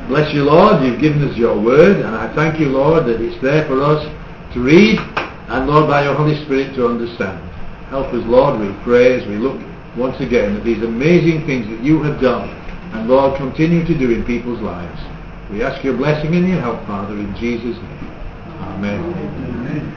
Bless you, Lord, you've given us your word, and I thank you, Lord, that it's there for us to read, and Lord, by your Holy Spirit to understand. Help us, Lord, we pray as we look once again at these amazing things that you have done, and Lord, continue to do in people's lives. We ask your blessing and your help, Father, in Jesus' name. Amen. Amen.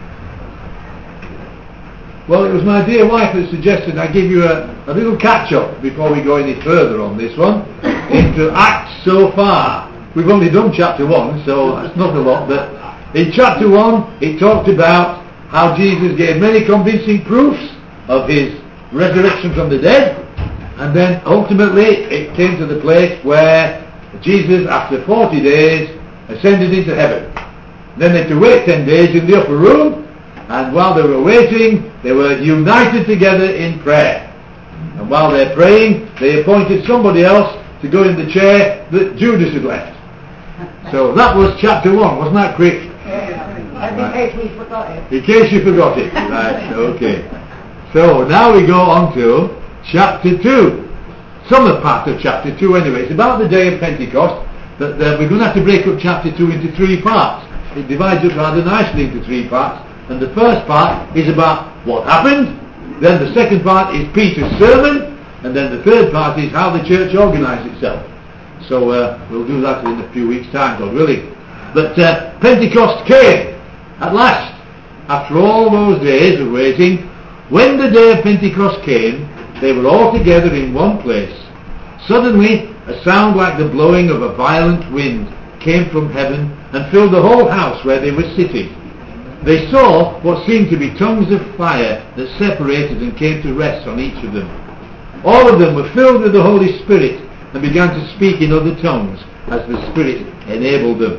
Well, it was my dear wife that suggested I give you a little catch-up before we go any further on this one into Acts so far. We've only done chapter 1, so that's not a lot, but in chapter 1 it talked about how Jesus gave many convincing proofs of his resurrection from the dead, and then ultimately it came to the place where Jesus, after 40 days, ascended into heaven. Then they had to wait 10 days in the upper room, and while they were waiting, they were united together in prayer. And while they're praying, they appointed somebody else to go in the chair that Judas had left. So that was chapter 1, wasn't that quick? In case we forgot it. In case you forgot it, right, okay. So now we go on to chapter 2. Some of part of chapter 2 anyway. It's about the day of Pentecost, but we're going to have to break up chapter 2 into 3 parts. It divides up rather nicely into 3 parts. And the first part is about what happened, then the second part is Peter's sermon, and then the third part is how the church organised itself. So we'll do that in a few weeks' time, God willing. But Pentecost came at last, after all those days of waiting. When the day of Pentecost came, they were all together in one place. Suddenly a sound like the blowing of a violent wind came from heaven and filled the whole house where they were sitting. They saw what seemed to be tongues of fire that separated and came to rest on each of them. All of them were filled with the Holy Spirit and began to speak in other tongues as the Spirit enabled them.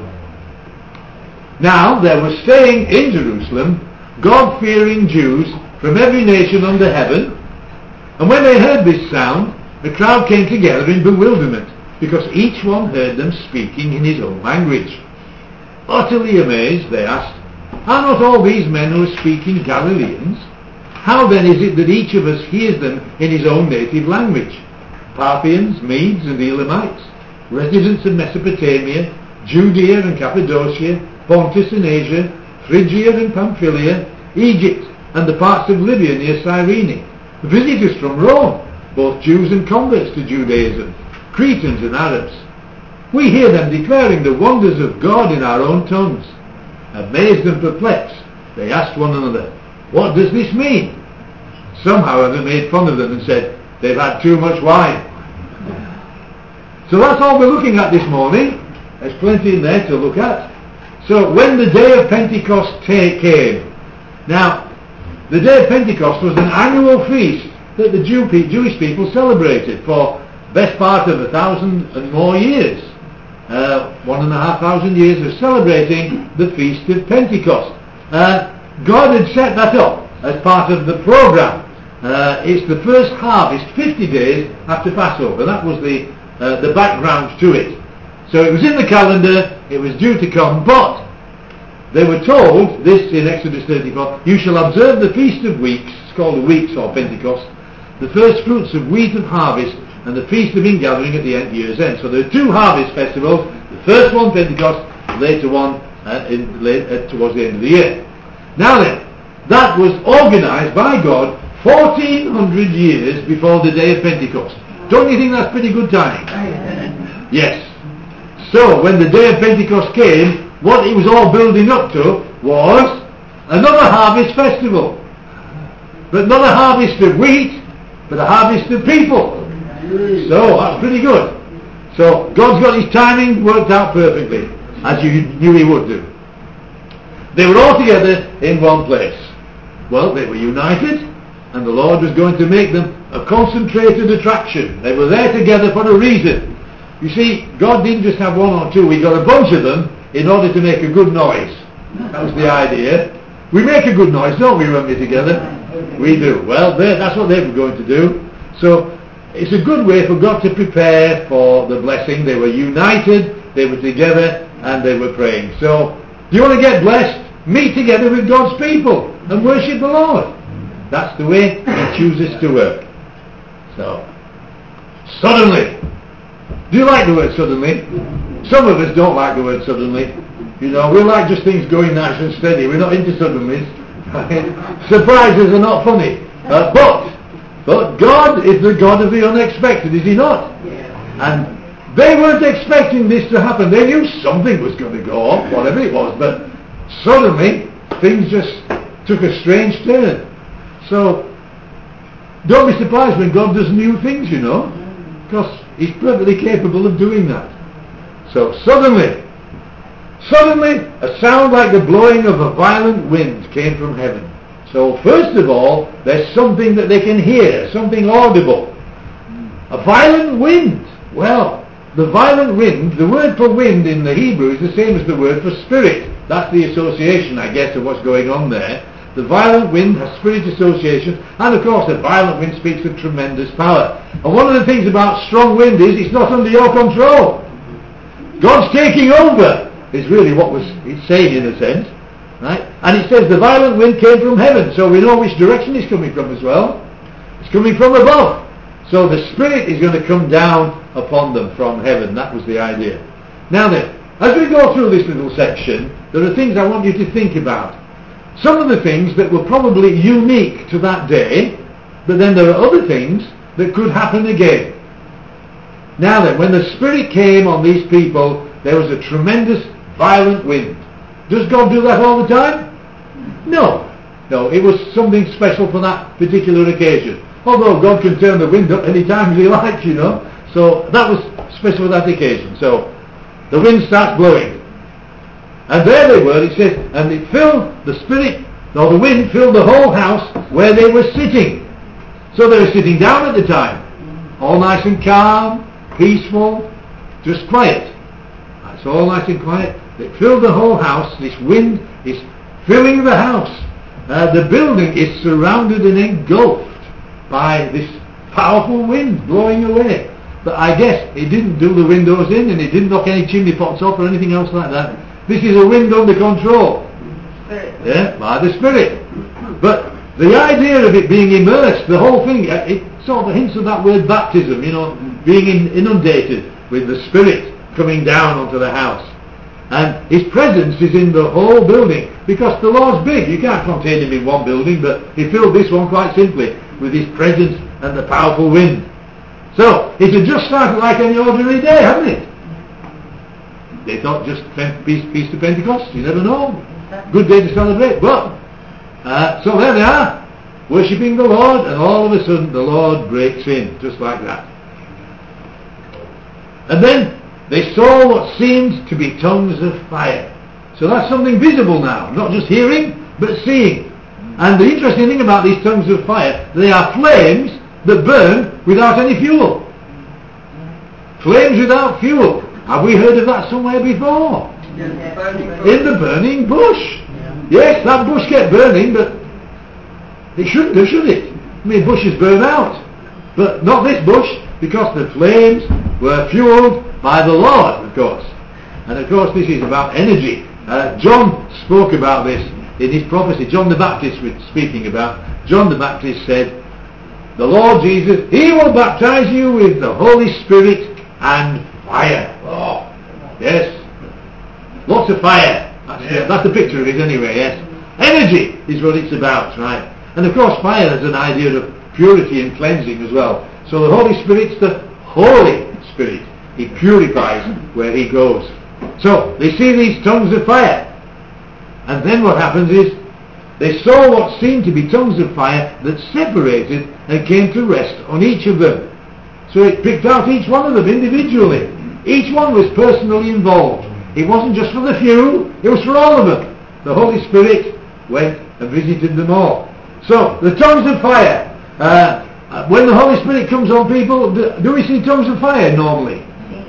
Now there were staying in Jerusalem God-fearing Jews from every nation under heaven, and when they heard this sound, the crowd came together in bewilderment, because each one heard them speaking in his own language. Utterly amazed, they asked, "Are not all these men who are speaking Galileans? How then is it that each of us hears them in his own native language? Parthians, Medes and Elamites, residents of Mesopotamia, Judea and Cappadocia, Pontus and Asia, Phrygia and Pamphylia, Egypt and the parts of Libya near Cyrene, visitors from Rome, both Jews and converts to Judaism, Cretans and Arabs. We hear them declaring the wonders of God in our own tongues." Amazed and perplexed, they asked one another, "What does this mean?" Some, however, made fun of them and said, "They've had too much wine." So that's all we're looking at this morning. There's plenty in there to look at. So when the day of Pentecost came. Now, the day of Pentecost was an annual feast that the Jewish people celebrated for best part of 1,000 and more years. 1,500 years of celebrating the Feast of Pentecost. God had set that up as part of the program. It's the first harvest, 50 days after Passover. That was the background to it. So it was in the calendar, it was due to come, but they were told, this in Exodus 34, "You shall observe the Feast of Weeks," it's called the Weeks or Pentecost, "the first fruits of wheat of harvest, and the Feast of Ingathering at the year's end." So there are 2 harvest festivals, the first one Pentecost, later one towards the end of the year. Now then, that was organised by God 1,400 years before the day of Pentecost. Don't you think that's pretty good timing? Yes. So when the day of Pentecost came, what it was all building up to was another harvest festival. But not a harvest of wheat, but a harvest of people. So that's pretty good. So God's got his timing worked out perfectly, as you knew he would do. They were all together in one place. Well, they were united, and the Lord was going to make them a concentrated attraction. They were there together for a reason. You see, God didn't just have 1 or 2, he got a bunch of them in order to make a good noise. That was the idea. We make a good noise, don't we, when we're together? We do. Well, that's what they were going to do. So it's a good way for God to prepare for the blessing. They were united, they were together, and they were praying. So, do you want to get blessed? Meet together with God's people and worship the Lord. That's the way he chooses to work. So, suddenly, Do you like the word suddenly? Some of us don't like the word suddenly. You know, we like just things going nice and steady. We're not into suddenlies. Surprises are not funny. But God is the God of the unexpected, is He not? And they weren't expecting this to happen. They knew something was going to go on, whatever it was, but suddenly things just took a strange turn. So don't be surprised when God does new things, you know, because He's perfectly capable of doing that. So suddenly a sound like the blowing of a violent wind came from heaven. So first of all, there's something that they can hear, something audible. A violent wind. Well, the violent wind, the word for wind in the Hebrew is the same as the word for spirit. That's the association, I guess, of what's going on there. The violent wind has spirit association, and of course the violent wind speaks of tremendous power. And one of the things about strong wind is it's not under your control. God's taking over, is really what it's saying in a sense. Right? And it says the violent wind came from heaven, so we know which direction it's coming from as well. It's coming from above. So the Spirit is going to come down upon them from heaven. That was the idea. Now then, as we go through this little section, there are things I want you to think about. Some of the things that were probably unique to that day, but then there are other things that could happen again. Now then, when the Spirit came on these people, there was a tremendous violent wind. Does God do that all the time? No, it was something special for that particular occasion. Although God can turn the wind up any time He likes, you know. So that was special for that occasion. So the wind starts blowing. And there they were, it says, and it filled the wind filled the whole house where they were sitting. So they were sitting down at the time. All nice and calm, peaceful, just quiet. It's all nice and quiet. It filled the whole house. This wind is filling the house. The building is surrounded and engulfed by this powerful wind blowing away. But I guess it didn't do the windows in, and it didn't knock any chimney pots off or anything else like that. This is a wind under control. Yeah, by the Spirit. But the idea of it being immersed, the whole thing, it sort of hints of that word baptism, you know, being inundated with the Spirit coming down onto the house. And His presence is in the whole building, because the Lord's big. You can't contain Him in one building, but He filled this one quite simply with His presence and the powerful wind. So it had just started like any ordinary day, hadn't it? They thought just Feast of Pentecost, you never know. Good day to celebrate. But so there they are, worshipping the Lord, and all of a sudden the Lord breaks in, just like that. And then they saw what seemed to be tongues of fire. So that's something visible now, not just hearing, but seeing. And the interesting thing about these tongues of fire, they are flames that burn without any fuel. Flames without fuel. Have we heard of that somewhere before? In the burning bush. Yes, that bush kept burning, but it shouldn't have, should it? I mean, bushes burn out. But not this bush, because the flames were fueled by the Lord, of course. And of course this is about energy. John spoke about this in his prophecy. John the Baptist was speaking about. John the Baptist said, the Lord Jesus, He will baptize you with the Holy Spirit and fire. Oh, yes. Lots of fire. That's the picture of it anyway, yes. Energy is what it's about, right? And of course fire has an idea of purity and cleansing as well. So the Holy Spirit's the Holy Spirit. He purifies where He goes. So they see these tongues of fire. And then what happens is they saw what seemed to be tongues of fire that separated and came to rest on each of them. So it picked out each one of them individually. Each one was personally involved. It wasn't just for the few, it was for all of them. The Holy Spirit went and visited them all. So the tongues of fire. When the Holy Spirit comes on people, do we see tongues of fire normally?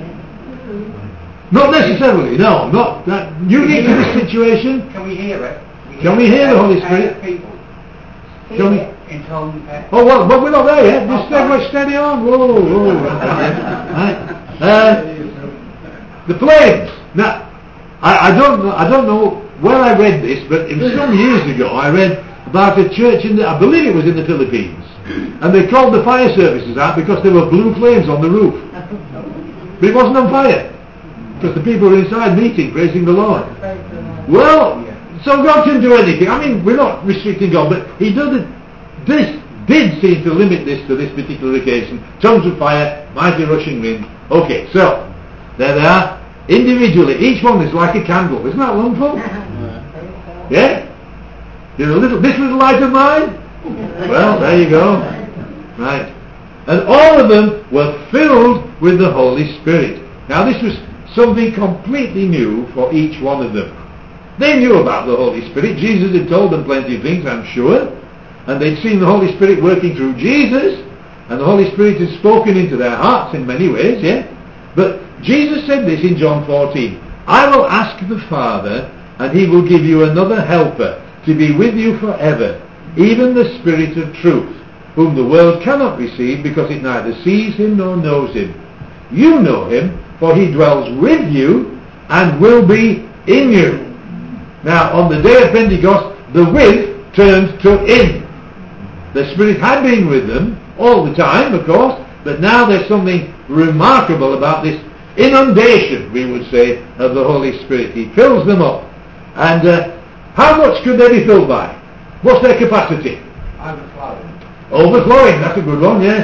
Not necessarily, no. Not unique to this situation. Can we hear it? Can we hear the Holy Spirit? People. Can we? In tongues. Oh, well, but we're not there yet. Just steady on. Whoa. Right. The flames. Now, I don't know where I read this, but some years ago I read about a church I believe it was in the Philippines, and they called the fire services out because there were blue flames on the roof. but it wasn't on fire. Because the people were inside meeting, praising the Lord. Well, so God can do anything. I mean, we're not restricting God, but He doesn't. This did seem to limit this to this particular occasion. Tongues of fire, mighty rushing wind. Okay, so there they are. Individually, each one is like a candle. Isn't that wonderful? Yeah? This little light of mine? Well, there you go. Right. And all of them were filled with the Holy Spirit. Now this was something completely new for each one of them. They knew about the Holy Spirit. Jesus had told them plenty of things, I'm sure. And they'd seen the Holy Spirit working through Jesus. And the Holy Spirit had spoken into their hearts in many ways, yeah? But Jesus said this in John 14. I will ask the Father, and He will give you another helper to be with you forever, even the Spirit of truth, whom the world cannot receive because it neither sees Him nor knows Him. You know Him, for He dwells with you and will be in you. Now, on the day of Pentecost, the with turned to in. The Spirit had been with them all the time, of course, but now there's something remarkable about this inundation, we would say, of the Holy Spirit. He fills them up. And how much could they be filled by? What's their capacity? Overflowing, that's a good one, yes.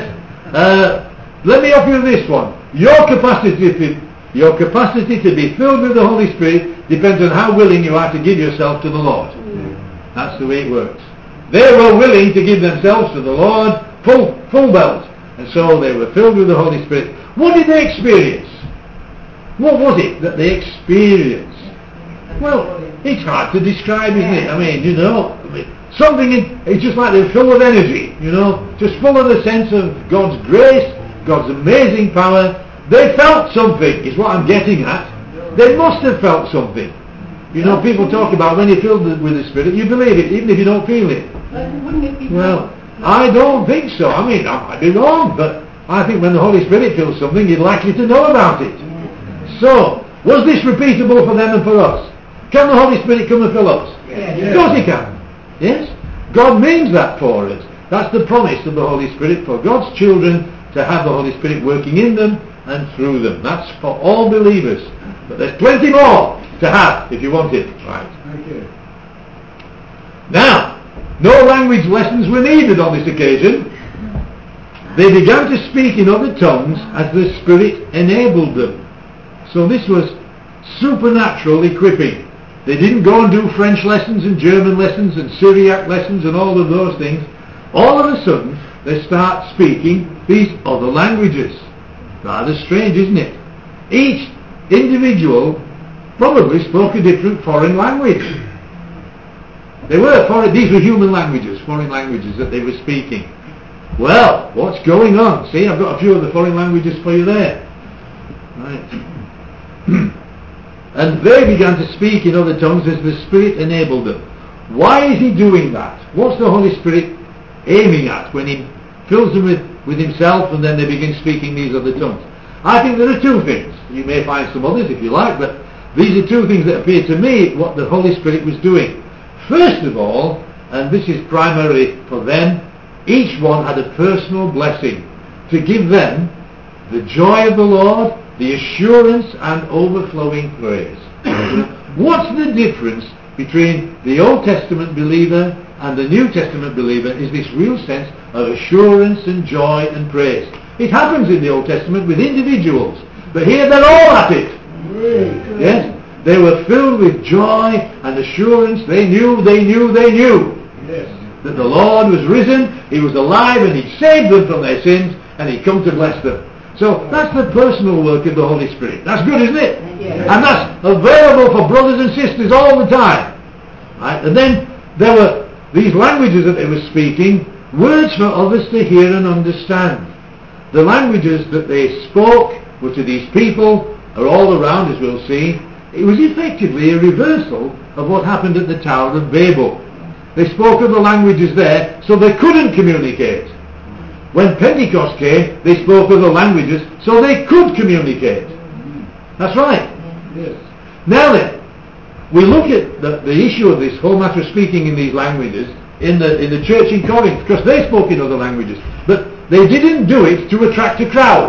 Let me offer you this one. Your capacity to be filled with the Holy Spirit depends on how willing you are to give yourself to the Lord. That's the way it works. They were willing to give themselves to the Lord full belt. And so they were filled with the Holy Spirit. What did they experience? What was it that they experienced? Well, it's hard to describe, isn't it? I mean, it's just like they're full of energy, just full of the sense of God's grace, God's amazing power. They felt something, is what I'm getting at. They must have felt something. People talk about when you're filled with the Spirit, you believe it, even if you don't feel it. Well, I don't think so. I mean, I might be wrong, but I think when the Holy Spirit fills something, you're likely to know about it. So, was this repeatable for them and for us? Can the Holy Spirit come and fill us? Yes. Of course He can. Yes? God means that for us. That's the promise of the Holy Spirit for God's children to have the Holy Spirit working in them and through them. That's for all believers. But there's plenty more to have if you want it. Right. Thank you. Now, no language lessons were needed on this occasion. They began to speak in other tongues as the Spirit enabled them. So this was supernatural equipping. They didn't go and do French lessons and German lessons and Syriac lessons and all of those things. All of a sudden, they start speaking these other languages. Rather strange, isn't it? Each individual probably spoke a different foreign language. These were human languages, foreign languages that they were speaking. Well, what's going on? See, I've got a few of the foreign languages for you there. Right. And they began to speak in other tongues as the Spirit enabled them. Why is He doing that? What's the Holy Spirit aiming at when He fills them with Himself and then they begin speaking these other tongues? I think there are two things. You may find some others if you like, but these are two things that appear to me what the Holy Spirit was doing. First of all, and this is primarily for them, each one had a personal blessing to give them the joy of the Lord, the assurance and overflowing praise. What's the difference between the Old Testament believer and the New Testament believer is this real sense of assurance and joy and praise. It happens in the Old Testament with individuals, but here they're all at it. Yes? They were filled with joy and assurance. They knew that the Lord was risen, He was alive, and He'd saved them from their sins, and He'd come to bless them. So that's the personal work of the Holy Spirit. That's good, isn't it? Yes. And that's available for brothers and sisters all the time. Right? And then there were these languages that they were speaking, words for others to hear and understand. The languages that they spoke were to these people, are all around, as we'll see. It was effectively a reversal of what happened at the Tower of Babel. They spoke of the languages there so they couldn't communicate. When Pentecost came, they spoke other languages so they could communicate. That's right. Yes. Now then, we look at the issue of this whole matter of speaking in these languages in the church in Corinth, because they spoke in other languages. But they didn't do it to attract a crowd.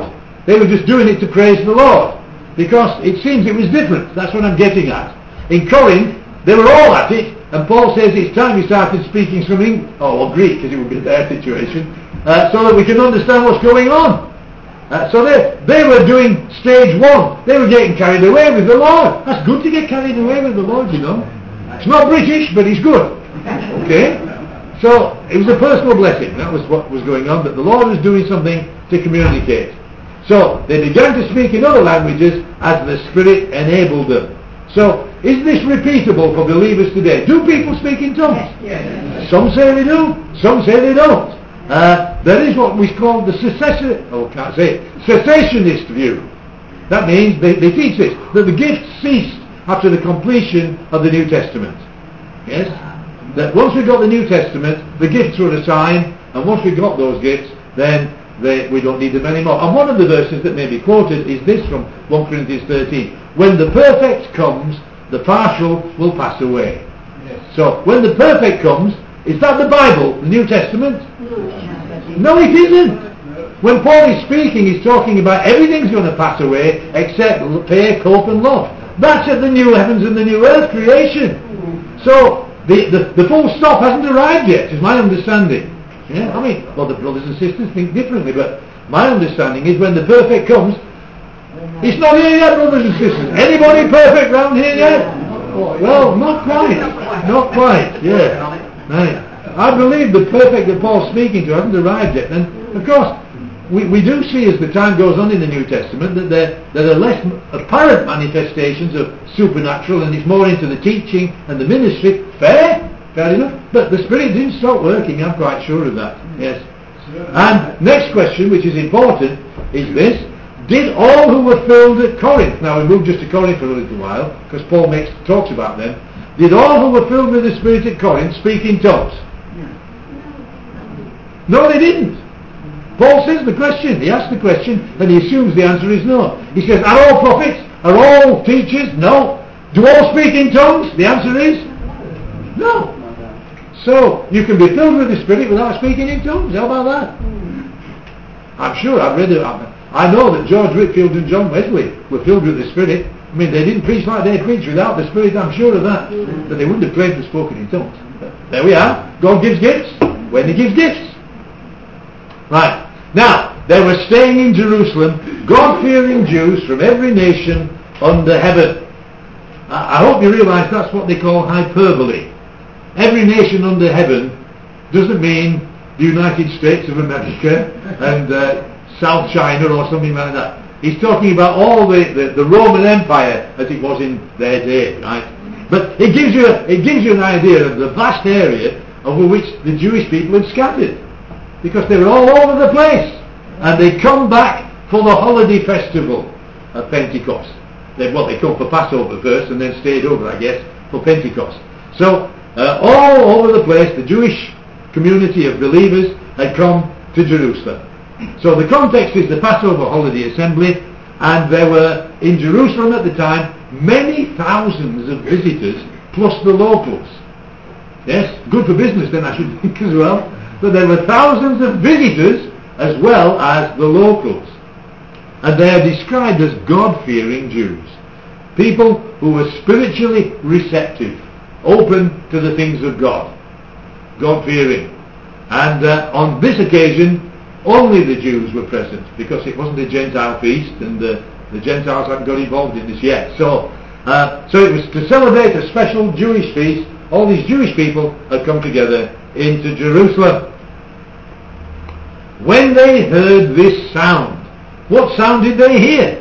They were just doing it to praise the Lord. Because it seems it was different. That's what I'm getting at. In Corinth, they were all at it, and Paul says it's time we started speaking some Greek, because it would be their situation, so that we can understand what's going on. So they were doing stage one. They were getting carried away with the Lord. That's good to get carried away with the Lord, you know. It's not British, but it's good. Okay? So it was a personal blessing. That was what was going on, that the Lord was doing something to communicate. So they began to speak in other languages as the Spirit enabled them. So is this repeatable for believers today? Do people speak in tongues? Yes. Some say they do, some say they don't. There is what we call the cessationist view. That means they teach this, that the gifts ceased after the completion of the New Testament. Yes? That once we got the New Testament, the gifts were a sign, and once we got those gifts, then we don't need them anymore. And one of the verses that may be quoted is this from 1 Corinthians 13. When the perfect comes, the partial will pass away. Yes. So when the perfect comes, is that the Bible, the New Testament? No, it isn't. When Paul is speaking, he's talking about everything's going to pass away except faith, hope and love. That's at the new heavens and the new earth creation. So the full stop hasn't arrived yet, is my understanding. Yeah, I mean, well, the brothers and sisters think differently, but my understanding is when the perfect comes, it's not here yet, brothers and sisters. Anybody perfect round here yet? Well, not quite. Not quite, yeah. Right. I believe the perfect that Paul's speaking to hasn't arrived yet. And, of course, we do see as the time goes on in the New Testament that there are less apparent manifestations of supernatural, and it's more into the teaching and the ministry. Fair enough. But the Spirit didn't stop working, I'm quite sure of that. Yes. And next question, which is important, is this. Did all who were filled at Corinth, now we move just to Corinth for a little while, because Paul talks about them, did all who were filled with the Spirit at Corinth speak in tongues? No, they didn't. Paul says the question, he asks the question, and he assumes the answer is no. He says, are all prophets? Are all teachers? No. Do all speak in tongues? The answer is no. So, you can be filled with the Spirit without speaking in tongues. How about that? I'm sure, I've read it. I know that George Whitfield and John Wesley were filled with the Spirit. I mean, they didn't preach like they preach without the Spirit, I'm sure of that. But they wouldn't have claimed to have spoken in tongues. But there we are. God gives gifts when He gives gifts. Right. Now, they were staying in Jerusalem, God-fearing Jews from every nation under heaven. I hope you realise that's what they call hyperbole. Every nation under heaven doesn't mean the United States of America and South China or something like that. He's talking about all the Roman Empire as it was in their day, right? But it gives you an idea of the vast area over which the Jewish people had scattered, because they were all over the place, and they come back for the holiday festival at Pentecost. They come for Passover first and then stayed over, I guess, for Pentecost. So all over the place, the Jewish community of believers had come to Jerusalem. So the context is the Passover holiday assembly, and there were in Jerusalem at the time many thousands of visitors plus the locals. Yes, good for business then, I should think as well. But there were thousands of visitors as well as the locals. And they are described as God-fearing Jews. People who were spiritually receptive, open to the things of God. God-fearing. And on this occasion, only the Jews were present, because it wasn't a Gentile feast, and the Gentiles hadn't got involved in this yet. So it was to celebrate a special Jewish feast. All these Jewish people had come together into Jerusalem. When they heard this sound, what sound did they hear?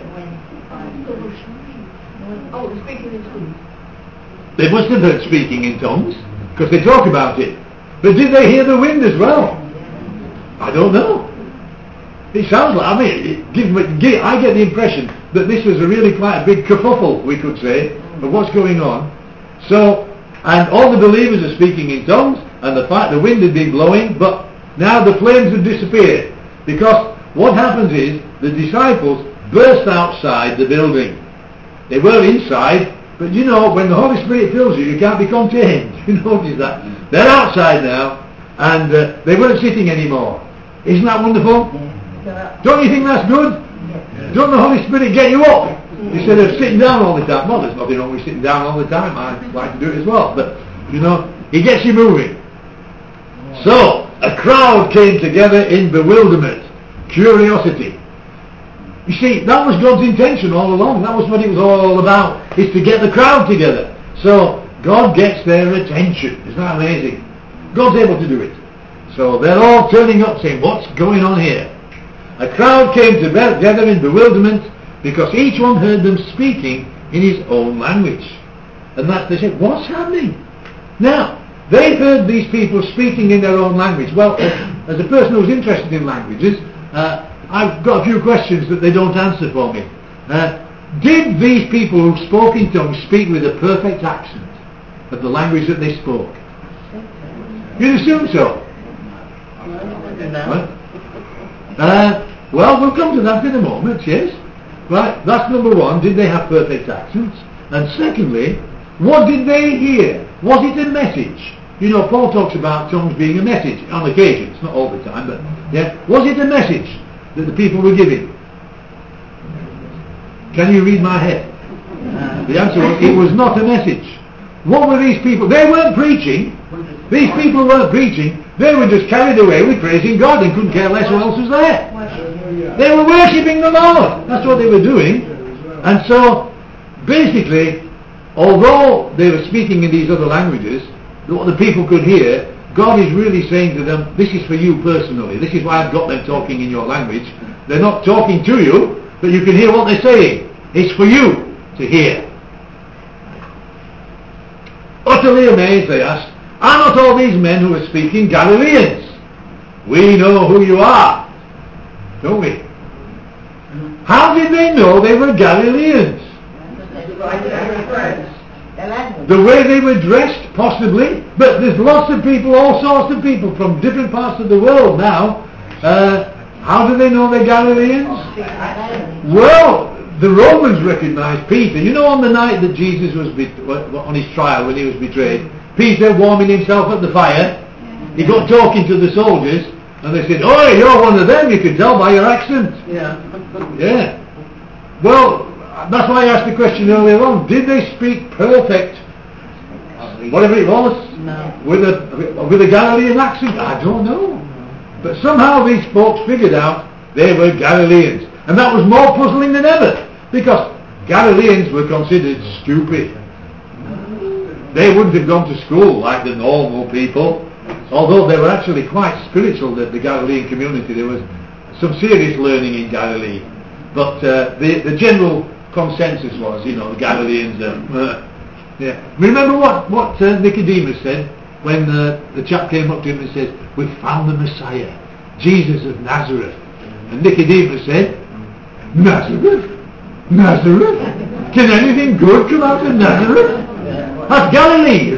They must have heard speaking in tongues, because they talk about it. But did they hear the wind as well? I don't know. It sounds like, I get the impression that this was quite a big kerfuffle, we could say, of what's going on. So, and all the believers are speaking in tongues, and the wind had been blowing, but now the flames have disappeared. Because what happens is, the disciples burst outside the building. They were inside, but you know, when the Holy Spirit fills you, you can't be contained. You notice that? They're outside now, and they weren't sitting anymore. Isn't that wonderful? Don't you think that's good? Don't the Holy Spirit get you up instead of sitting down all the time? Well, there's nothing wrong with sitting down all the time. I like to do it as well. But, He gets you moving. So, a crowd came together in bewilderment, curiosity. You see, that was God's intention all along. That was what it was all about, is to get the crowd together. So, God gets their attention. Isn't that amazing? God's able to do it. So, they're all turning up saying, what's going on here? A crowd came together in bewilderment because each one heard them speaking in his own language. And that they said, what's happening? Now, they heard these people speaking in their own language. Well, as a person who's interested in languages, I've got a few questions that they don't answer for me. Did these people who spoke in tongues speak with a perfect accent of the language that they spoke? You'd assume so. Well, we'll come to that in a moment, yes. Right, that's number one. Did they have perfect accents? And secondly, what did they hear? Was it a message? Paul talks about tongues being a message on occasions, not all the time, but yeah. Was it a message that the people were giving? Can you read my head? The answer was, it was not a message. What were these people? They weren't preaching. These people weren't preaching. They were just carried away with praising God and couldn't care less who else was there. They were worshipping the Lord. That's what they were doing. And so, basically, although they were speaking in these other languages, what the people could hear, God is really saying to them, this is for you personally. This is why I've got them talking in your language. They're not talking to you, but you can hear what they're saying. It's for you to hear. Utterly amazed, they asked, are not all these men who are speaking Galileans? We know who you are, don't we? How did they know they were Galileans? The way they were dressed, possibly, but there's lots of people, all sorts of people from different parts of the world now. How do they know they're Galileans? Well, the Romans recognized Peter. On the night that Jesus was on his trial, when he was betrayed, Peter warming himself at the fire, he got talking to the soldiers, and they said, "Oh, you're one of them, you can tell by your accent." Yeah. Well, that's why I asked the question earlier on. Did they speak perfect, whatever it was, with a Galilean accent? I don't know. But somehow these folks figured out they were Galileans. And that was more puzzling than ever, because Galileans were considered stupid. They wouldn't have gone to school like the normal people, although they were actually quite spiritual, the Galilean community. There was some serious learning in Galilee. But the general consensus was, the Galileans yeah. Remember what Nicodemus said when the chap came up to him and said, "We found the Messiah, Jesus of Nazareth." And Nicodemus said, "Nazareth? Nazareth? Can anything good come out of Nazareth? That's Galilee,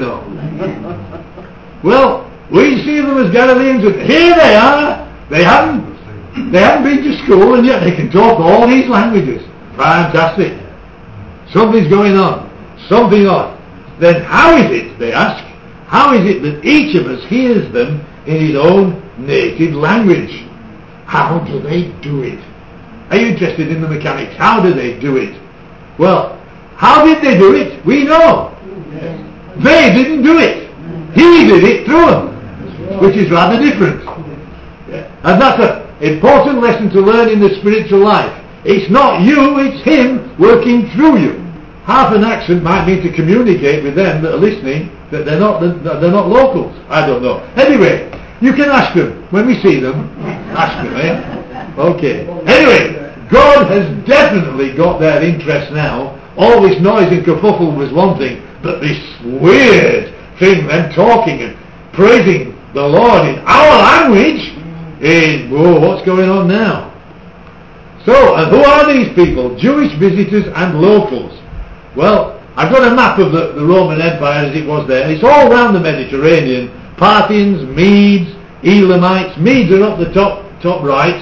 Well, we see them as Galileans, and here they are. They haven't been to school, and yet they can talk all these languages. Fantastic. Something's going on. Something odd. Then how is it, they ask, how is it that each of us hears them in his own native language? How do they do it? Are you interested in the mechanics? How do they do it? Well, how did they do it? We know. They didn't do it. He did it through them, which is rather different. And that's an important lesson to learn in the spiritual life. It's not you, it's him working through you. Half an accent might mean to communicate with them that are listening that they're not locals. I don't know. Anyway, you can ask them when we see them. Ask them, eh? Okay. Anyway, God has definitely got their interest now. All this noise and kerfuffle was one thing, but this weird thing, them talking and praising the Lord in our language, is, whoa, what's going on now? So, and who are these people? Jewish visitors and locals. Well, I've got a map of the Roman Empire as it was there. It's all around the Mediterranean. Parthians, Medes, Elamites. Medes are up the top right.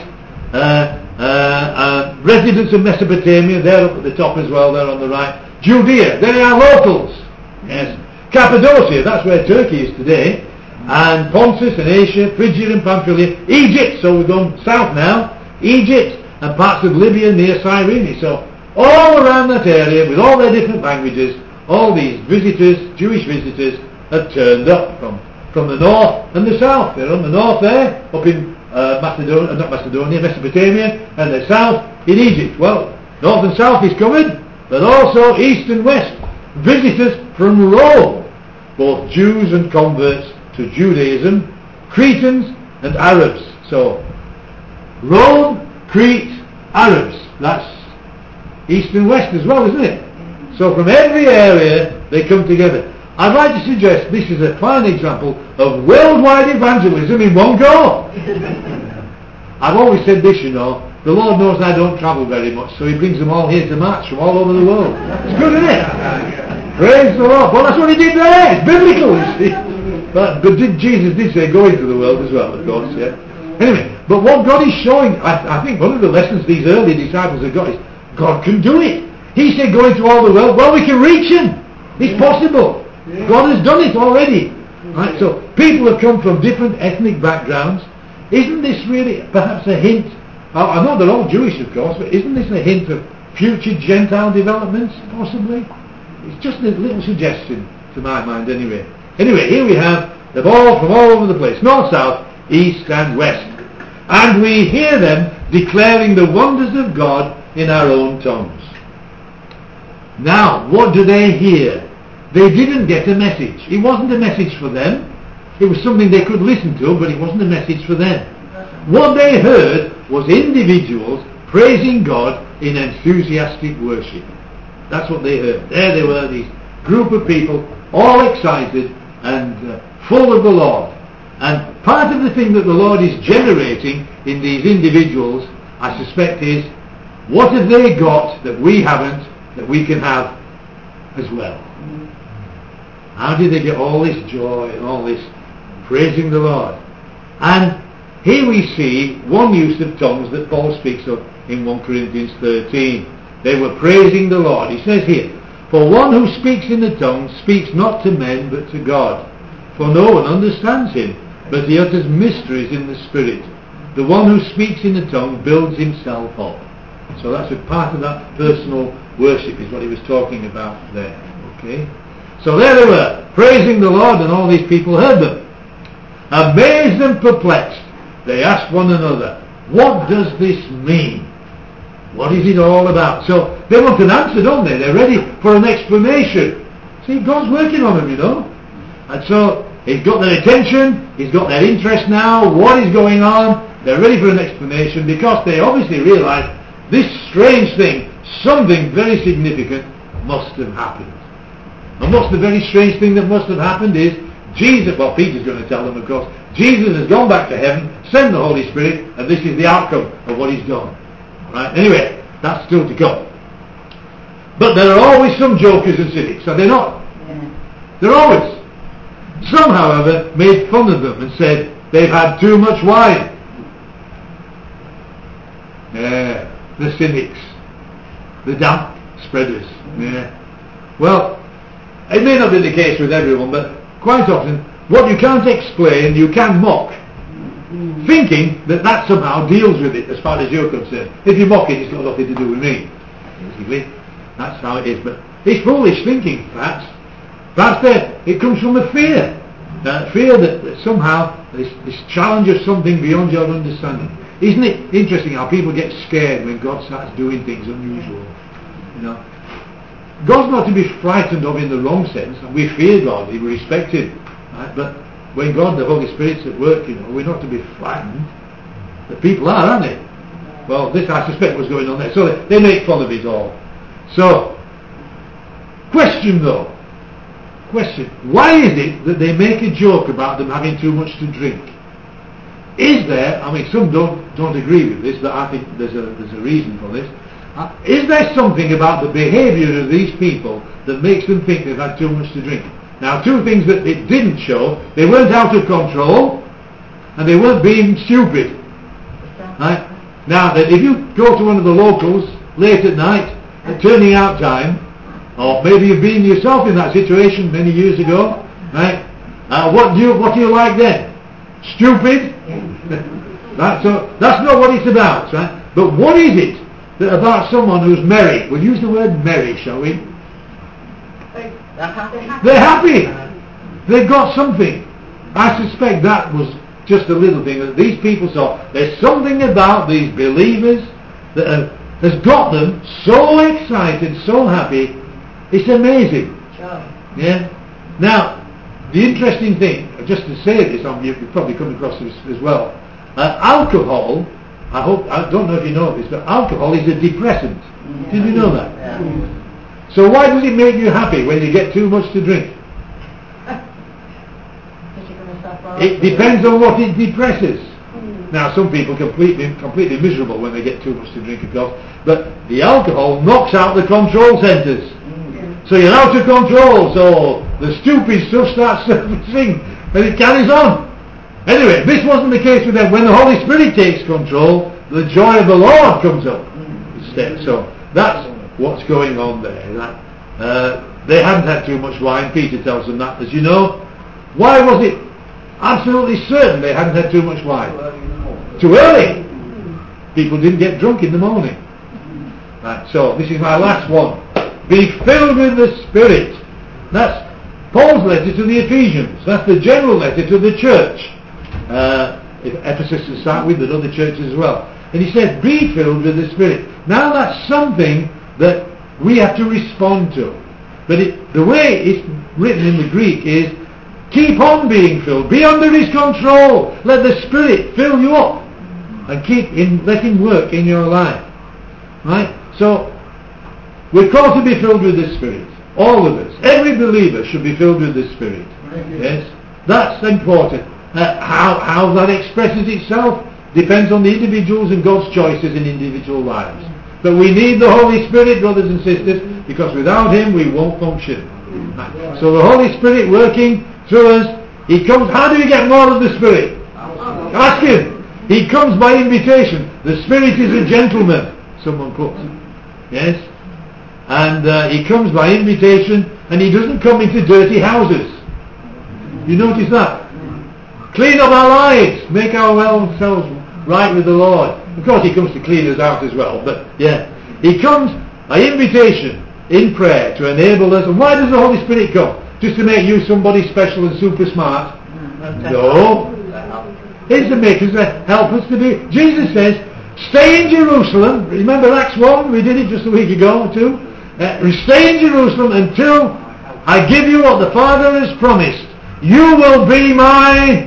Residents of Mesopotamia, they're up at the top as well, they're on the right. Judea, they are locals. Yes. Cappadocia, that's where Turkey is today. And Pontus and Asia, Phrygia and Pamphylia. Egypt, so we're going south now. Egypt, and parts of Libya near Cyrene. So all around that area, with all their different languages, all these visitors, Jewish visitors, had turned up from the north and the south. They're on the north there, up in Mesopotamia, and the south in Egypt. Well, north and south is covered, but also east and west. Visitors from Rome, both Jews and converts to Judaism, Cretans and Arabs. So, Rome, Crete, Arabs. That's east and west as well, isn't it? So from every area they come together. I'd like to suggest this is a fine example of worldwide evangelism in one go. I've always said this, you know, the Lord knows I don't travel very much, so he brings them all here to march from all over the world. It's good, isn't it? Praise the Lord. Well, that's what he did there. It's biblical, you see. But Jesus did say go into the world as well, of course, yeah. Anyway, but what God is showing, I think one of the lessons these early disciples have got is God can do it. He said go into all the world. Well, we can reach him. It's possible. God has done it already. Right? So people have come from different ethnic backgrounds. Isn't this really perhaps a hint? I know they're all Jewish, of course, but isn't this a hint of future Gentile developments, possibly? It's just a little suggestion to my mind, anyway. Anyway, here we have them all from all over the place, north, south, east and west. And we hear them declaring the wonders of God in our own tongues. Now, what do they hear? They didn't get a message. It wasn't a message for them. It was something they could listen to, but it wasn't a message for them. What they heard was individuals praising God in enthusiastic worship. That's what they heard. There they were, these group of people, all excited and full of the Lord. And part of the thing that the Lord is generating in these individuals, I suspect, is what have they got that we haven't, that we can have as well? How did they get all this joy and all this praising the Lord? And here we see one use of tongues that Paul speaks of in 1 Corinthians 13. They were praising the Lord. He says here, for one who speaks in the tongue speaks not to men but to God. For no one understands him, but he utters mysteries in the Spirit. The one who speaks in the tongue builds himself up. So that's a part of that personal worship is what he was talking about there. Okay? So there they were, praising the Lord, and all these people heard them. Amazed and perplexed, they asked one another, what does this mean? What is it all about? So they want an answer, don't they? They're ready for an explanation. See, God's working on them, you know. And so he's got their attention, he's got their interest now, what is going on? They're ready for an explanation because they obviously realize this strange thing, something very significant must have happened. And what's the very strange thing that must have happened is Jesus, well, Peter's going to tell them, of course, Jesus has gone back to heaven, sent the Holy Spirit, and this is the outcome of what he's done. Right? Anyway, that's still to come. But there are always some jokers and cynics, are they not? There are always. Some, however, made fun of them and said they've had too much wine. Yeah, the cynics, the damp spreaders. Yeah. Well, it may not be the case with everyone, but quite often, what you can't explain, you can mock, thinking that that somehow deals with it as far as you're concerned. If you mock it, it's got nothing to do with me. Basically, that's how it is. But it's foolish thinking, perhaps. Perhaps it comes from a fear. Fear that somehow this challenge of something beyond your understanding. Isn't it interesting how people get scared when God starts doing things unusual? You know, God's not to be frightened of in the wrong sense. We fear God, we respect him, right? But when God, the Holy Spirit's at work, you know, we're not to be frightened. The people are, aren't they? Well, this I suspect was going on there. So they make fun of it all. So, question though. Question. Why is it that they make a joke about them having too much to drink? Is there, I mean, some don't agree with this, but I think there's a reason for this. Is there something about the behaviour of these people that makes them think they've had too much to drink? Now, two things that it didn't show: they weren't out of control, and they weren't being stupid. Right? Now, that if you go to one of the locals late at night at turning out time, or maybe you've been yourself in that situation many years ago, right? What do you like then? Stupid? Right? So that's not what it's about, right? But what is it that about someone who's merry? We'll use the word merry, shall we? They're happy. They're happy. They've got something. I suspect that was just a little thing that these people saw. There's something about these believers that has got them so excited, so happy. It's amazing. Sure. Yeah. Now, the interesting thing, just to say this, you've probably come across this as well. Alcohol. I don't know if you know this, but alcohol is a depressant. Yeah. Did you know that? Yeah. So why does it make you happy when you get too much to drink? It depends on what it depresses. Now, some people completely miserable when they get too much to drink, of course, but the alcohol knocks out the control centres. So you're out of control, so the stupid stuff starts surfacing, and it carries on. Anyway, this wasn't the case with them. When the Holy Spirit takes control, the joy of the Lord comes up instead. So that's what's going on there. They hadn't had too much wine. Peter tells them that, as you know. Why was it absolutely certain they hadn't had too much wine? Too early. People didn't get drunk in the morning. Right, so this is my last one. Be filled with the Spirit. That's Paul's letter to the Ephesians. That's the general letter to the church. Ephesus to start with, but other churches as well. And he said, be filled with the Spirit. Now that's something that we have to respond to. But the way it's written in the Greek is, keep on being filled. Be under His control. Let the Spirit fill you up. And let Him work in your life. Right? So, we're called to be filled with the Spirit. All of us. Every believer should be filled with the Spirit. Yes? That's important. How that expresses itself depends on the individuals and God's choices in individual lives. But we need the Holy Spirit, brothers and sisters, because without Him we won't function. Right. So the Holy Spirit working through us, He comes. How do you get more of the Spirit? Ask Him. He comes by invitation. The Spirit is a gentleman, someone puts. Yes? And He comes by invitation, and He doesn't come into dirty houses. You notice that? Clean up our lives, make ourselves right with the Lord. Of course He comes to clean us out as well, but yeah. He comes by invitation, in prayer, to enable us. And why does the Holy Spirit come? Just to make you somebody special and super smart? No. It's to make us, help us to be. Jesus says, stay in Jerusalem. Remember Acts 1? We did it just a week ago or two. Stay in Jerusalem until I give you what the Father has promised. You will be my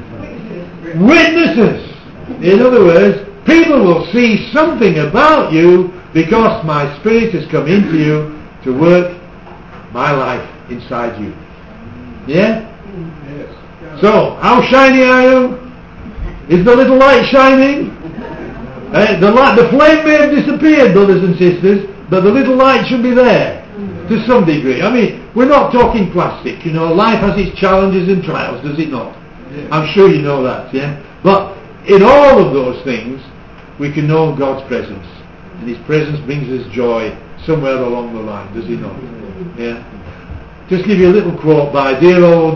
witnesses. In other words, people will see something about you because my Spirit has come into you to work my life inside you. Yeah? Yes. So, how shiny are you? Is the little light shining? The flame may have disappeared, brothers and sisters, but the little light should be there to some degree. I mean, we're not talking plastic. You know, life has its challenges and trials, does it not? Yeah. I'm sure you know that, yeah? But in all of those things, we can know God's presence. And His presence brings us joy somewhere along the line, does He not? Yeah. Just give you a little quote by dear old,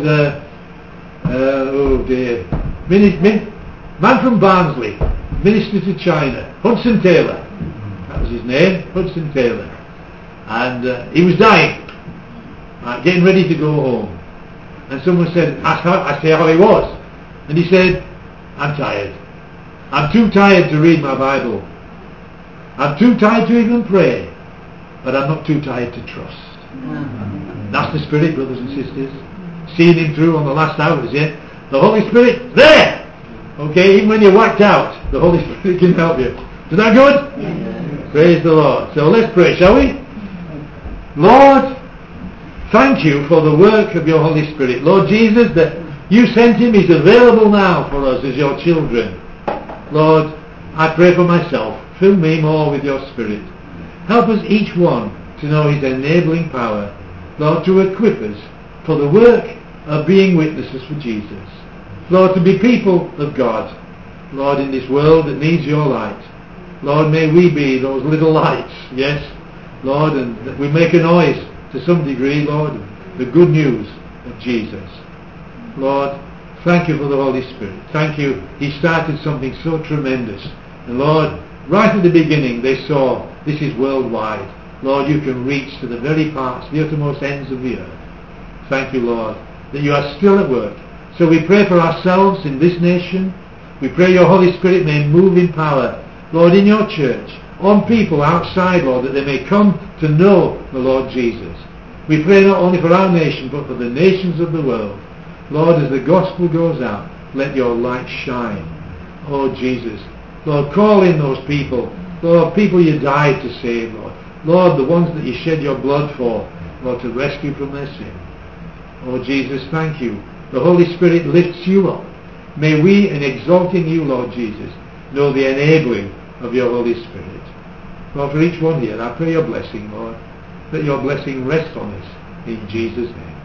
man from Barnsley, minister to China, Hudson Taylor. That was his name, Hudson Taylor. And he was dying, getting ready to go home. And someone said, asked how he was. And he said, I'm tired. I'm too tired to read my Bible. I'm too tired to even pray. But I'm not too tired to trust. That's the Spirit, brothers and sisters. Seeing Him through on the last hours, yeah? The Holy Spirit, there! Okay, even when you're whacked out, the Holy Spirit can help you. Is that good? Yes. Praise the Lord. So let's pray, shall we? Lord, thank You for the work of Your Holy Spirit. Lord Jesus, that You sent Him is available now for us as Your children. Lord, I pray for myself. Fill me more with Your Spirit. Help us each one to know His enabling power. Lord, to equip us for the work of being witnesses for Jesus. Lord, to be people of God. Lord, in this world that needs Your light. Lord, may we be those little lights, yes, Lord, and that we make a noise to some degree, Lord, the good news of Jesus. Lord, thank You for the Holy Spirit. Thank You. He started something so tremendous. And Lord, right at the beginning they saw this is worldwide. Lord, you can reach to the very parts, the uttermost ends of the earth. Thank you, Lord, that you are still at work. So we pray for ourselves in this nation. We pray your Holy Spirit may move in power, Lord, in your church, on people outside, Lord, that they may come to know the Lord Jesus. We pray not only for our nation, but for the nations of the world. Lord, as the gospel goes out, let your light shine. Oh, Jesus. Lord, call in those people. Lord, people you died to save, Lord. Lord, the ones that you shed your blood for, Lord, to rescue from their sin. Oh, Jesus, thank you. The Holy Spirit lifts you up. May we, in exalting you, Lord Jesus, know the enabling of your Holy Spirit. Lord, for each one here, I pray your blessing, Lord. Let your blessing rest on us in Jesus' name.